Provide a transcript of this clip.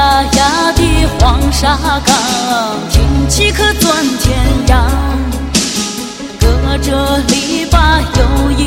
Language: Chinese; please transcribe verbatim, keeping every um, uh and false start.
呀呀的黄沙岗，听起可钻天涯。隔着篱笆有一